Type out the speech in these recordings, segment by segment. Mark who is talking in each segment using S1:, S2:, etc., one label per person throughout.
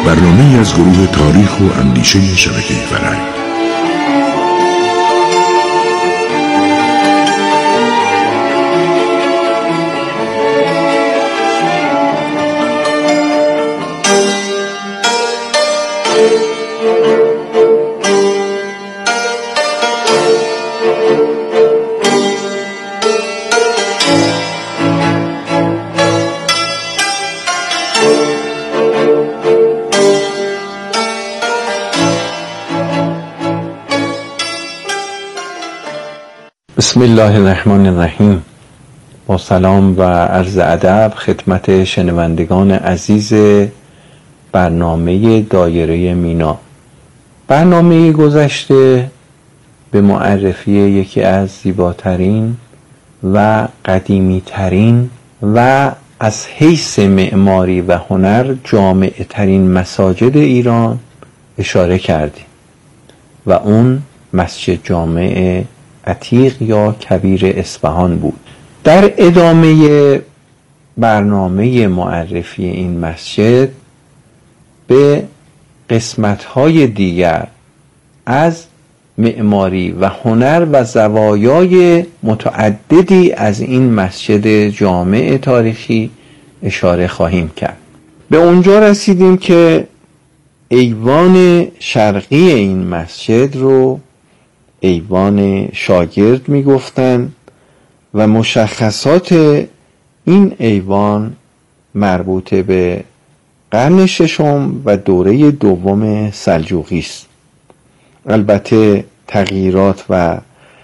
S1: برنامه‌ای از گروه تاریخ و اندیشه شبکه فرهنگ.
S2: بسم الله الرحمن الرحیم. با سلام و عرض ادب خدمت شنوندگان عزیز برنامه دایره مینا. برنامه گذشته به معرفی یکی از زیباترین و قدیمیترین و از حیث معماری و هنر جامعترین مساجد ایران اشاره کردیم و اون مسجد جامع عتیق یا کبیر اصفهان بود. در ادامه برنامه معرفی این مسجد به قسمت‌های دیگر از معماری و هنر و زوایای متعددی از این مسجد جامع تاریخی اشاره خواهیم کرد. به اونجا رسیدیم که ایوان شرقی این مسجد رو ایوان شاگرد می گفتن و مشخصات این ایوان مربوط به قرن ششم و دوره دوم سلجوقی است. البته تغییرات و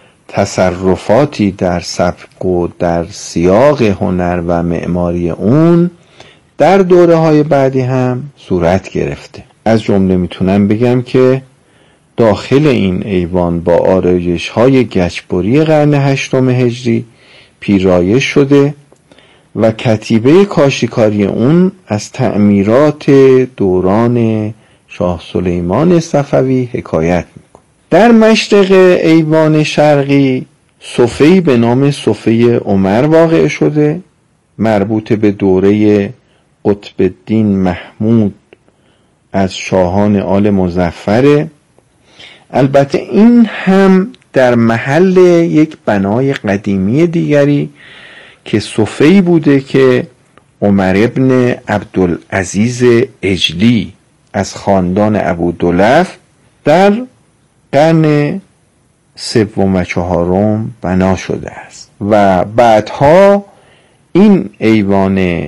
S2: تصرفاتی در سبک و در سیاق هنر و معماری اون در دوره های بعدی هم صورت گرفته. از جمله میتونم بگم که داخل این ایوان با آرایش‌های گچبری قرن هشتم هجری پیرایش شده و کتیبه کاشیکاری اون از تعمیرات دوران شاه سلیمان صفوی حکایت میکنه. در مشرق ایوان شرقی صفه‌ای به نام صفه عمر واقع شده، مربوط به دوره قطب الدین محمود از شاهان آل مظفره. البته این هم در محل یک بنای قدیمی دیگری که صفه‌ای بوده که عمر ابن عبدالعزیز عجلی از خاندان ابودلف در قرن سوم و چهارم بنا شده است و بعدها این ایوان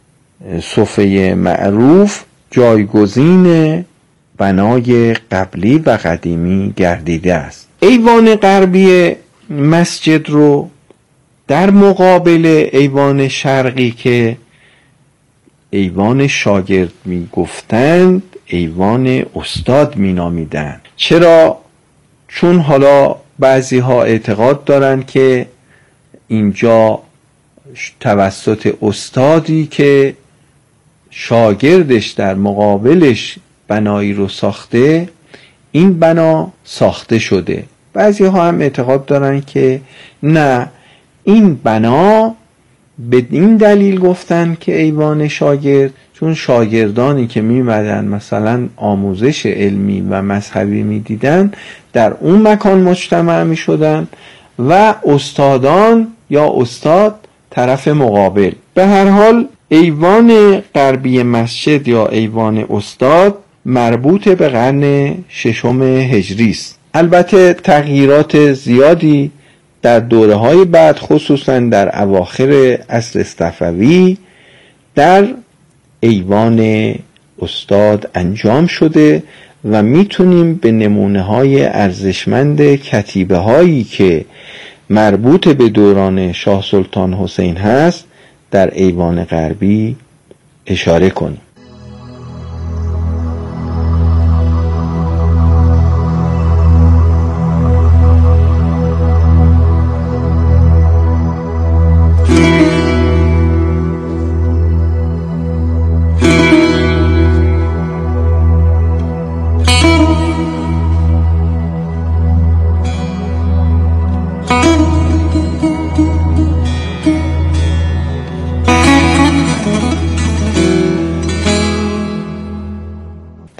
S2: صفه معروف جایگزین بنای قبلی و قدیمی گردیده است. ایوان غربی مسجد رو در مقابل ایوان شرقی که ایوان شاگرد می گفتند ایوان استاد می نامیدند. چرا؟ چون حالا بعضی ها اعتقاد دارند که اینجا توسط استادی که شاگردش در مقابلش بنایی رو ساخته این بنا ساخته شده. بعضی ها هم اعتقاد دارن که نه، این بنا به این دلیل گفتن که ایوان شاگرد چون شاگردانی که میمدن مثلا آموزش علمی و مذهبی میدیدن در اون مکان مجتمع میشدن و استادان یا استاد طرف مقابل. به هر حال ایوان غربی مسجد یا ایوان استاد مربوط به قرن ششم هجری است. البته تغییرات زیادی در دوره‌های بعد خصوصا در اواخر عصر صفوی در ایوان استاد انجام شده و میتونیم به نمونه‌های ارزشمند کتیبه‌هایی که مربوط به دوران شاه سلطان حسین هست در ایوان غربی اشاره کنیم.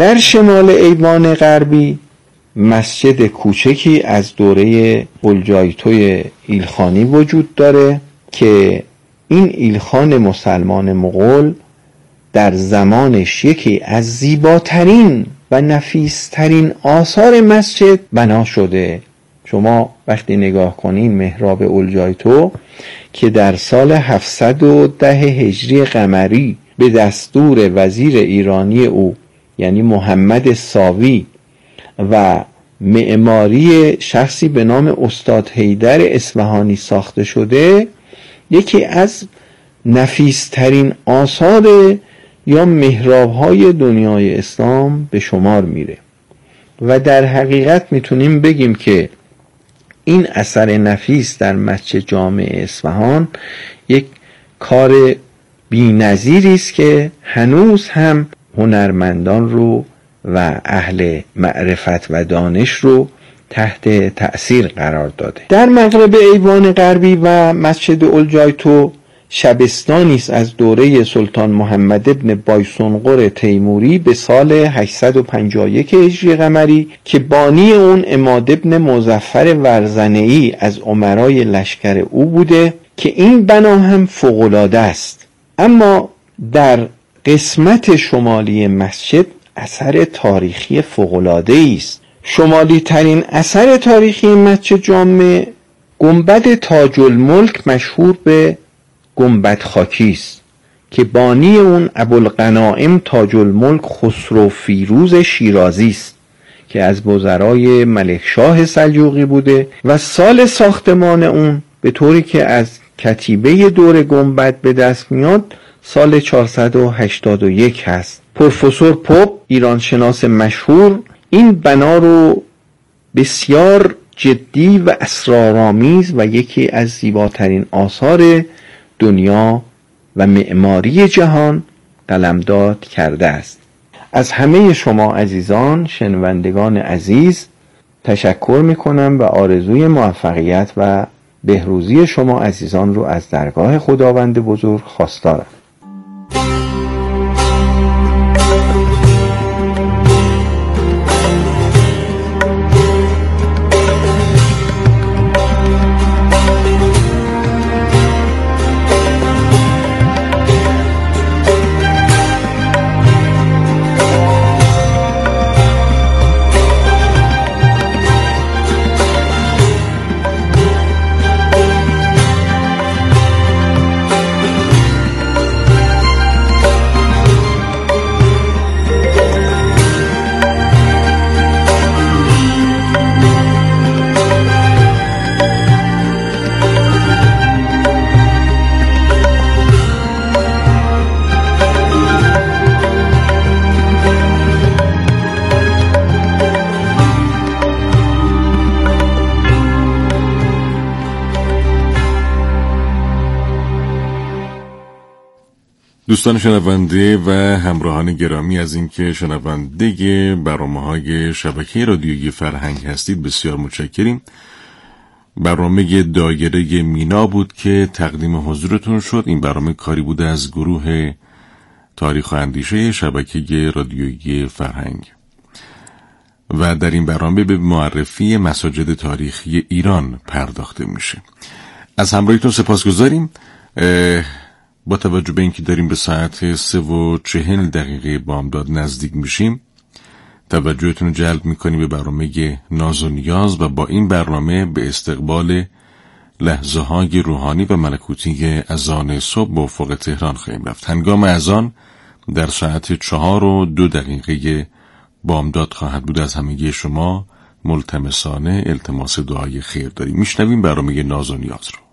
S2: در شمال ایوان غربی مسجد کوچکی از دوره اولجایتوی ایلخانی وجود داره که این ایلخان مسلمان مغول در زمانش یکی از زیباترین و نفیسترین آثار مسجد بنا شده. شما وقتی نگاه کنین محراب اولجایتو که در سال 710 هجری قمری به دستور وزیر ایرانی او یعنی محمد ساوی و معماری شخصی به نام استاد حیدر اصفهانی ساخته شده، یکی از نفیسترین آثار یا محراب‌های دنیای اسلام به شمار میره و در حقیقت میتونیم بگیم که این اثر نفیس در مسجد جامع اصفهان یک کار بی‌نظیری است که هنوز هم هنرمندان رو و اهل معرفت و دانش رو تحت تأثیر قرار داده. در مغرب ایوان غربی و مسجد اولجایتو شبستانی است از دوره سلطان محمد ابن بایسونقر تیموری به سال 851 هجری قمری که بانی اون عماد ابن مظفر ورزنه‌ای از امرای لشکر او بوده که این بنا هم فوق‌العاده است. اما در قسمت شمالی مسجد اثر تاریخی فوق‌العاده‌ای است. شمالی ترین اثر تاریخی مسجد جامع گنبد تاج الملک مشهور به گنبد خاکی است که بانی اون ابوالغنائم تاج الملک خسرو فیروز شیرازی است که از وزرای ملکشاه سلجوقی بوده و سال ساختمان اون به طوری که از کتیبه دور گنبد به دست میاد سال 481 هست. پروفسور پوپ ایرانشناس مشهور این بنا رو بسیار جدی و اسرارآمیز و یکی از زیباترین آثار دنیا و معماری جهان قلمداد کرده است. از همه شما عزیزان شنوندگان عزیز تشکر میکنم و آرزوی موفقیت و بهروزی شما عزیزان رو از درگاه خداوند بزرگ خواستارم.
S1: دوستان شنونده و همراهان گرامی، از اینکه شنونده برنامه‌های شبکه رادیویی فرهنگ هستید بسیار متشکریم. برنامه دایره مینا بود که تقدیم حضورتون شد. این برنامه کاری بوده از گروه تاریخ و اندیشه شبکه رادیویی فرهنگ و در این برنامه به معرفی مساجد تاریخی ایران پرداخته میشه. از همراهیتون سپاسگزاریم. با توجه به اینکه داریم به ساعت 3:40 بامداد نزدیک میشیم، توجهتون رو جلب میکنیم به برنامه ناز و نیاز و با این برنامه به استقبال لحظه های روحانی و ملکوتی اذان صبح به افق تهران خواهیم رفت. هنگام اذان در ساعت 4:02 بامداد خواهد بود. از همگی شما ملتمسانه التماس دعای خیر داریم. میشنویم برنامه ناز و نیاز رو.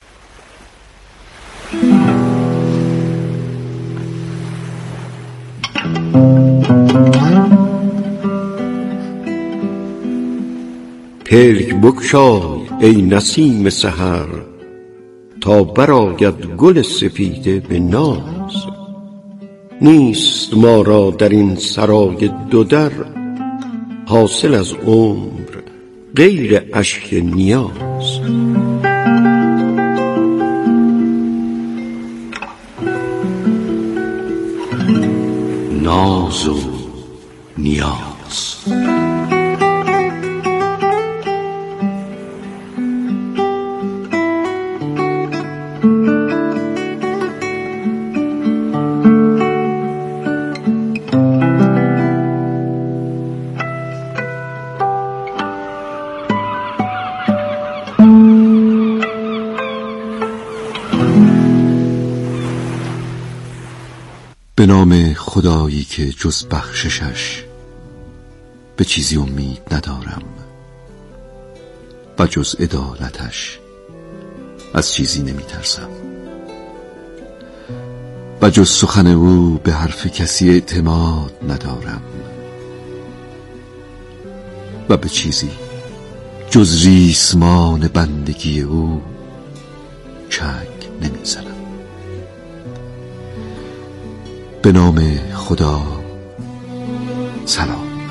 S3: پلک بگشای ای نسیم سحر، تا برآید گل سپیده به ناز. نیست ما را در این سرای دو در، حاصل از عمر غیر اشک نیاز. ناز و به نام خدایی که جز بخششش به چیزی امید ندارم و جز عدالتش از چیزی نمی ترسم و جز سخن او به حرف کسی اعتماد ندارم و به چیزی جز ریسمان بندگی او چنگ نمی زنم. به نام خدا سلام.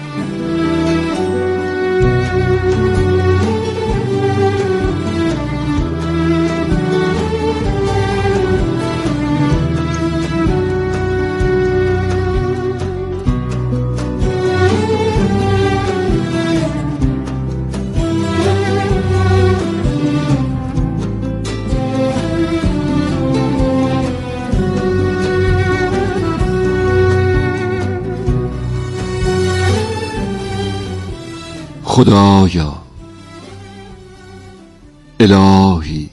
S3: خدایا، الهی،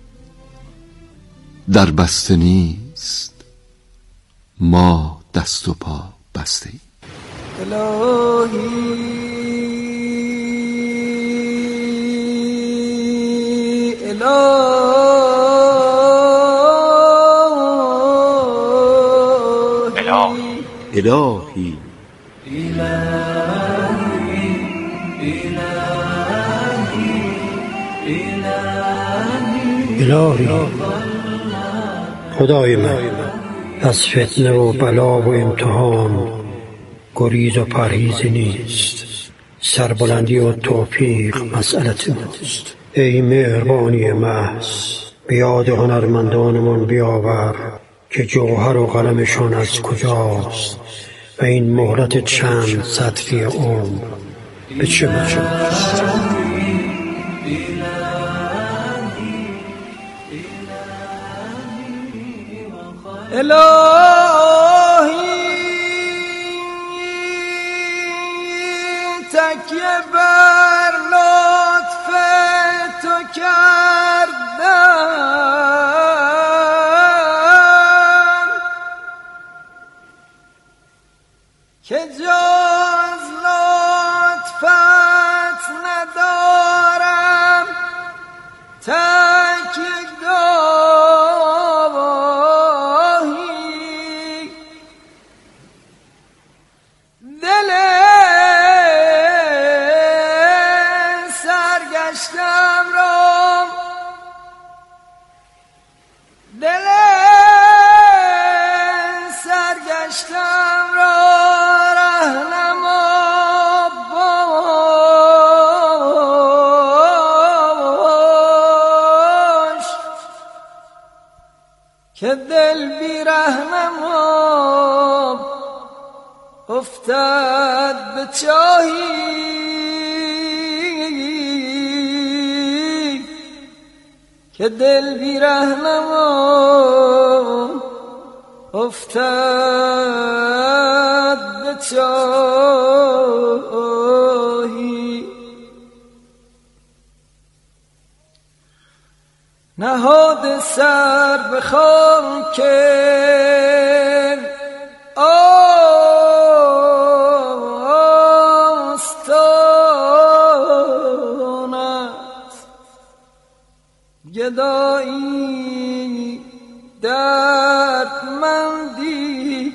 S3: در بسته نیست، ما دست و پا بسته ایم.
S4: الهی
S3: الهی
S5: الهی خدای من، از فتنه و بلا و امتحان گریز و پرهیز نیست، سربلندی و توفیق مسئلت ماست. ای مهربانی محض، به یاد هنرمندانمان بیاور که جوهر و قلمشان از کجاست و این مهلت چند سطری عمر به چه بچه‌ست.
S4: الهی تکیه بر لطف تو کردم که جز لطفت ندارم تکیه سرگشتم را رهنما باش که دل بی رهنما افتد به چاهی که دل بی رهنما افتد به چاهی. نهاد سر به خاک آستانت، گدایی دردمندی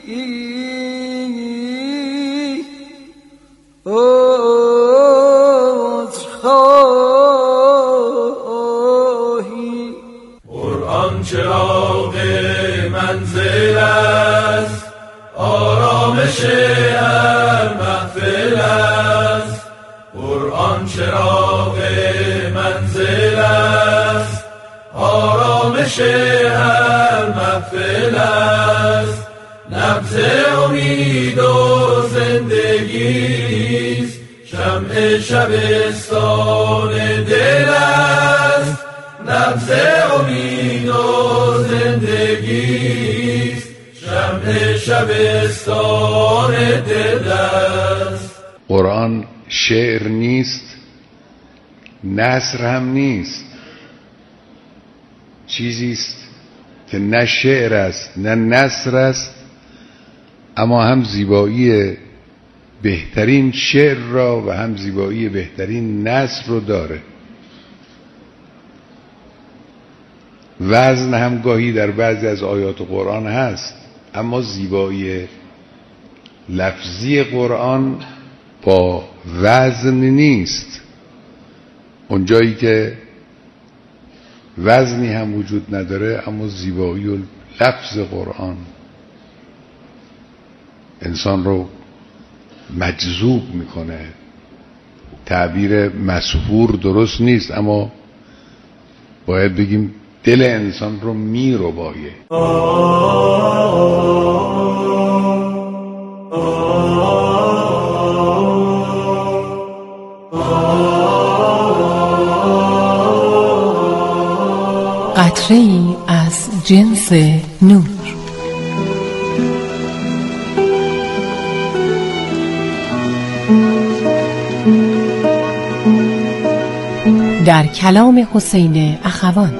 S4: عذرخواهی.
S6: قرآن چراغ منزل است، آرامش هر محفل است. قرآن چراغ منزل است، آرامش هر محفل است. نبض امید و زندگیست، شمع شبستان دل است. نبض امید و زندگیست، شمع شبستان دل است.
S7: قرآن شعر نیست، نثر هم نیست، چیزی است که نه شعر است نه نثر است اما هم زیبایی بهترین شعر را و هم زیبایی بهترین نثر رو داره. وزن هم گاهی در بعضی از آیات قرآن هست، اما زیبایی لفظی قرآن با وزن نیست. اونجایی که وزنی هم وجود نداره اما زیبایی و لفظ قرآن انسان رو مجذوب میکنه. تعبیر مسحور درست نیست، اما باید بگیم دل انسان رو میربایه.
S8: قطره‌ای از جنس نور. در کلام حسین اخوان.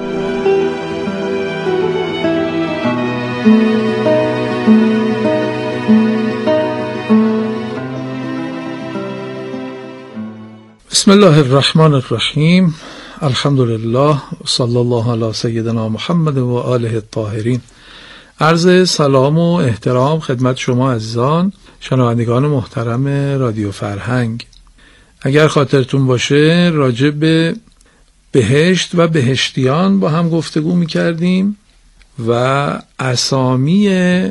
S9: بسم الله الرحمن الرحیم. الحمد لله و صلی الله علی سیدنا محمد و آله الطاهرین. عرض سلام و احترام خدمت شما عزیزان شنوندگان محترم رادیو فرهنگ. اگر خاطرتون باشه راجع به بهشت و بهشتیان با هم گفتگو می‌کردیم و اسامی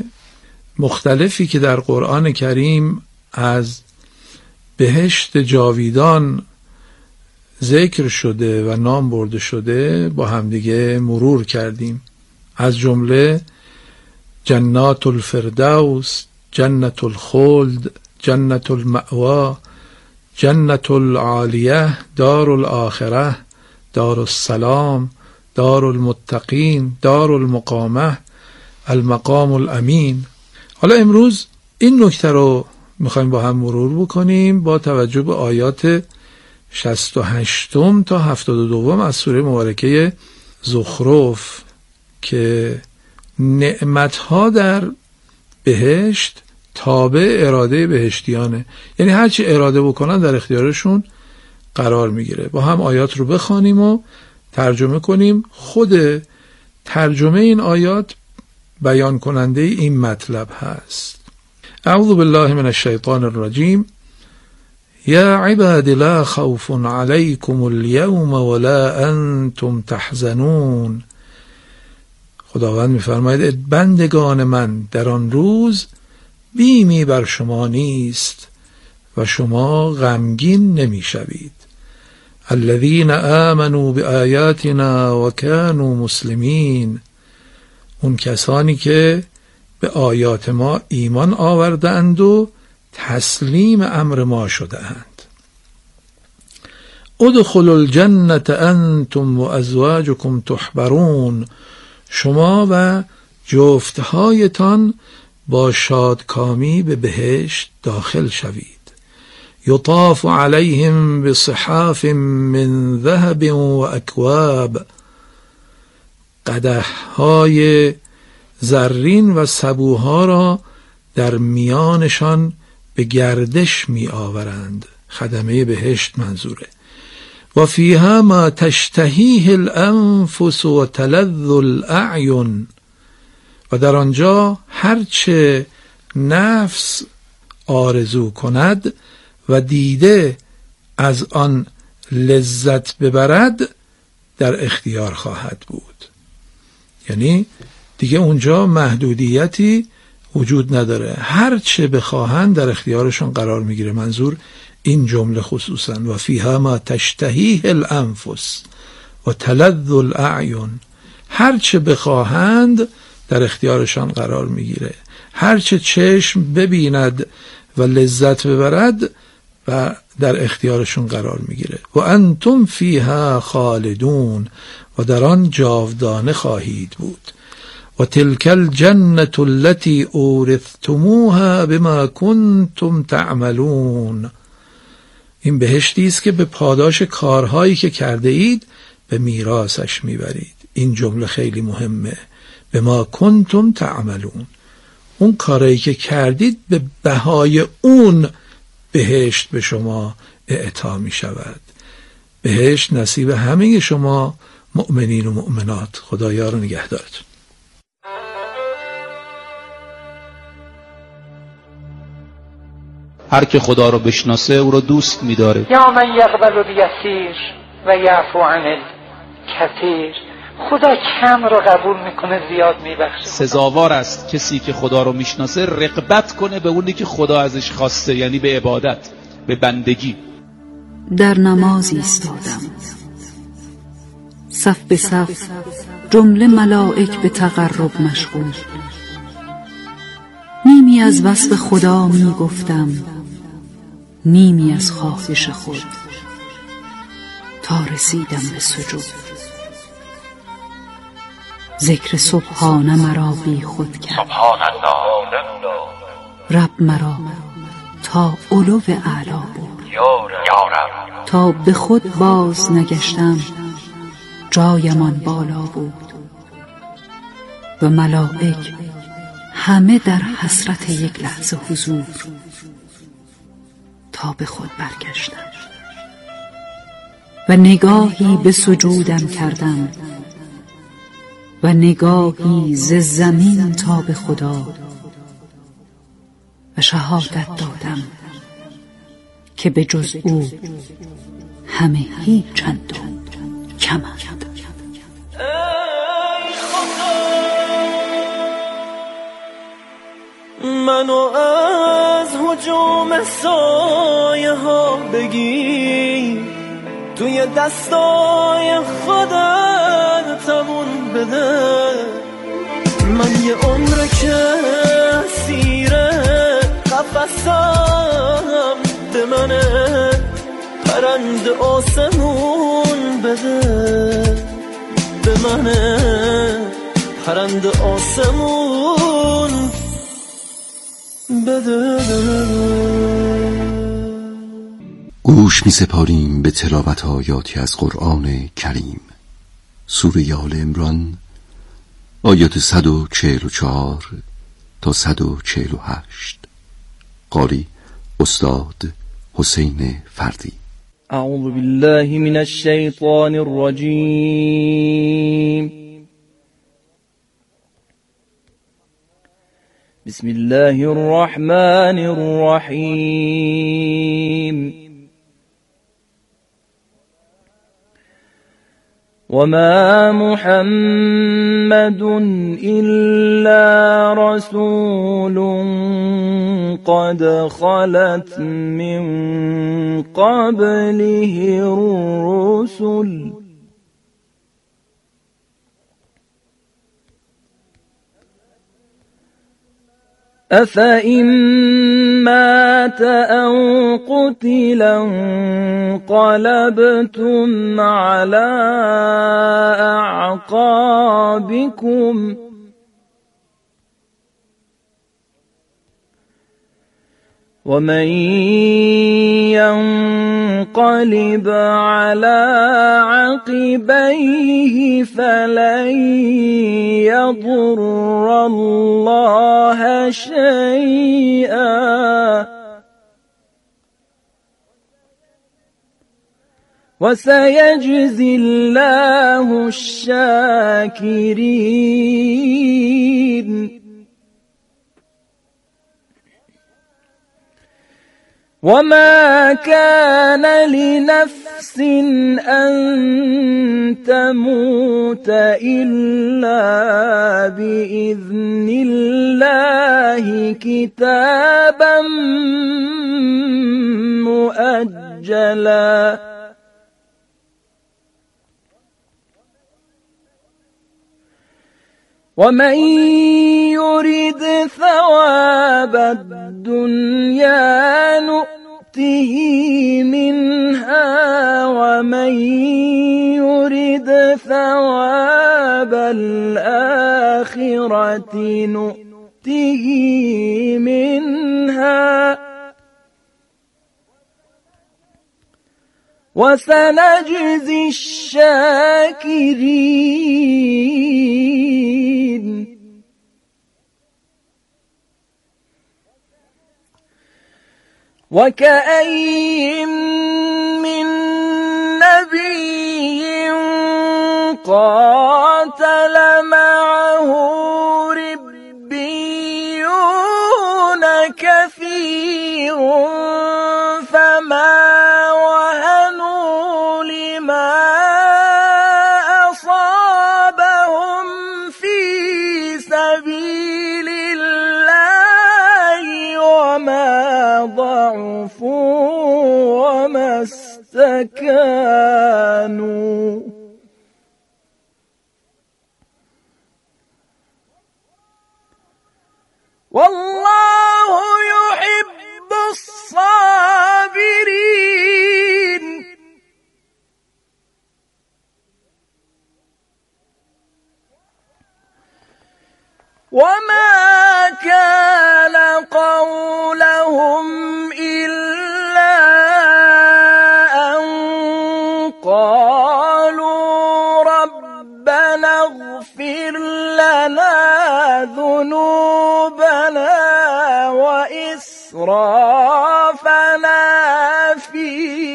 S9: مختلفی که در قرآن کریم از بهشت جاویدان ذکر شده و نام برده شده با همدیگه مرور کردیم. از جمله جنات الفردوس، جنت الخلد، جنت المأوا، جنت العالیه، دار الاخره، دار السلام، دار المتقین، دار المقامه، المقام الامین. حالا امروز این نکته رو میخوایم با هم مرور بکنیم با توجه به آیات 68 تا 72 از سوره مبارکه زخرف که نعمتها در بهشت تابع اراده بهشتیانه، یعنی هرچی اراده بکنن در اختیارشون قرار میگیره. با هم آیات رو بخوانیم و ترجمه کنیم. خود ترجمه این آیات بیان کننده این مطلب هست. اعوذ بالله من الشیطان الرجیم. یا عباد لا خوف علیکم اليوم ولا انتم تحزنون. خداوند می‌فرماید بندگان من در آن روز بیمی بر شما نیست و شما غمگین نمی‌شوید. الذين آمنوا بآیاتنا وكانوا مسلمین. اون کسانی که به آیات ما ایمان آوردند و تسلیم امر ما شده‌اند. ادخلوا الجنة انتم و ازواجكم تحبرون. شما و جفتهایتان با شادکامی به بهشت داخل شوید. یطاف علیهم بصحاف من ذهب و اکواب. قدح‌های زرین و سبوها را در میانشان به گردش می آورند. خدمه بهشت منظوره. و فیها ما تشتهیه الانفس و تلذ الاعین. و در آنجا هرچه نفس آرزو کند و دیده از آن لذت ببرد در اختیار خواهد بود. یعنی دیگه اونجا محدودیتی وجود نداره، هر چه بخواهند در اختیارشون قرار میگیره. منظور این جمله خصوصا و فیها ما تشتهیه الانفس و تلذ الاعین. هر چه بخواهند در اختیارشان قرار میگیره، هر چه چشم ببیند و لذت ببرد و در اختیارشون قرار میگیره. و انتم فیها خالدون. و در آن جاودانه خواهید بود. و تلک الجنة التي اورثتموها بما کنتم تعملون. این بهشتی است که به پاداش کارهایی که کرده اید به میراثش میبرید. این جمله خیلی مهمه. بما کنتم تعملون. اون کارایی که کردید به بهای اون بهشت به شما اعطا می شود. بهشت نصیب همه شما مؤمنین و مؤمنات. خدایا رو نگهدارتون.
S10: هر که خدا رو بشناسه او رو دوست می‌داره.
S11: یا من یقبل الیسیر و یعفو عن الکثیر. خدا کم رو قبول میکنه، زیاد میبخشه.
S10: سزاوار است کسی که خدا رو میشناسه رغبت کنه به اونی که خدا ازش خواسته، یعنی به عبادت، به بندگی.
S12: در نماز ایستادم، صف به صف جمله ملائک به تقرب مشغول. نیمی از وصف خدا می گفتم، نیمی از خواهش خود، تا رسیدم به سجود. ذکر سبحان مرا بی خود کرد،
S6: سبحان الله،
S12: رب مرا تا علو اعلا برد.
S6: یا رب،
S12: تا به خود باز نگشتم، جایمان بالا بود و ملائک همه در حسرت یک لحظه حضور. تا به خود برگشتم و نگاهی به سجودم کردم و نگاهی ز زمین تا به خدا و شهادت دادم که به جز او همه هیچند و کمند.
S4: منو از هجوم سایه ها بگیر، توی دستای خودت تمون بده. من یه عمر که سیره قفصم به منه، پرند آسمون بده به منه، پرند آسمون بده.
S3: گوش می سپاریم به تلاوت آیاتی از قرآن کریم. سوره آل عمران، آیات 144 تا 148. قاری استاد حسین فردی.
S4: اعوذ بالله من الشیطان الرجیم. بسم الله الرحمن الرحیم. وما محمد إلا رسول قد خلت من قبله الرسل أفإن مات أو قتل انقلبتم على أعقابكم ومن ينقلب على عقبيه فلن يضر الله شيئا وسيجزي الله الشاكرين. وما كان لنفس أن تموت إلا بإذن الله كتابا مؤجلا ومن يرد ثواب الدنيا نؤته منها ومن يرد ثواب الآخرة نؤته منها وسنجزي الشاكرين. وكأين من نبي قاتل معه ربيون كثير فما وهنوا لما أصابهم في سبيل الله وما ضعفوا وما استكانوا والله يحب الصابرين وما كان قولهم إلا أن قالوا ربنا اغفر لنا ذنوبنا وإسرافنا في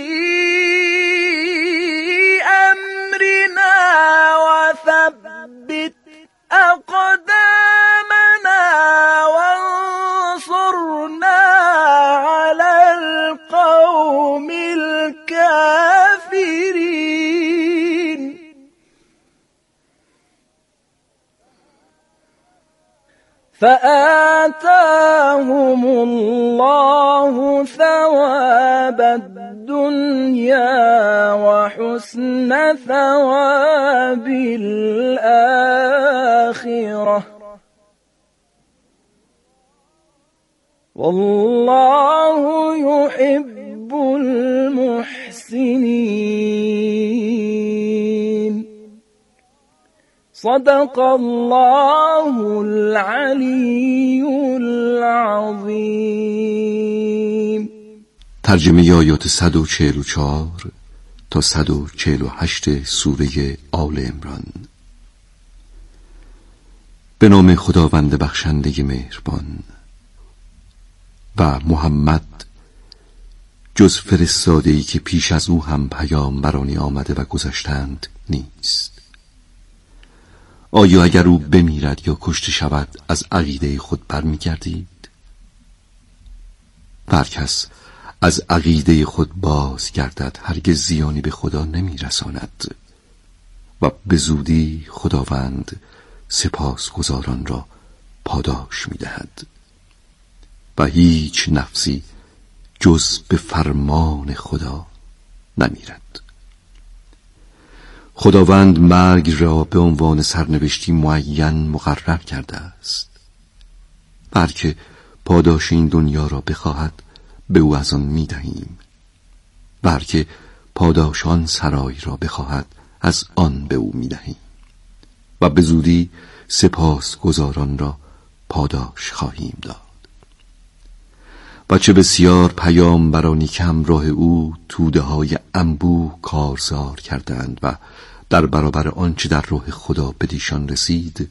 S4: أمرنا وثبت أقدامنا وانصرنا على القوم الكافرين فآتاهم الله ثواب الدنيا وحسن ثواب الآخرة والله يحب المحسنين صدق الله العلی العظیم.
S3: ترجمه آیات 144 تا 148 سوره آل عمران. به نام خداوند بخشنده مهربان. و محمد جز فرستاده‌ای که پیش از او هم پیامبرانی آمده و گذشتند نیست. آیا اگر او بمیرد یا کشته شود از عقیده خود برمیگردید؟ هر کس از عقیده خود باز گردد هرگز زیانی به خدا نمیرساند و به زودی خداوند سپاسگزاران را پاداش میدهد و هیچ نفسی جز به فرمان خدا نمیرد. خداوند مرگ را به عنوان سرنوشتی معین مقرر کرده است. هر که پاداش این دنیا را بخواهد به او از آن می‌دهیم و هر که پاداش آن سرای را بخواهد از آن به او می‌دهیم و به زودی سپاسگزاران را پاداش خواهیم داد. و چه بسیار پیامبرانی که همراه او توده‌های انبوه کارزار کردند و در برابر آنچه در راه خدا بدیشان رسید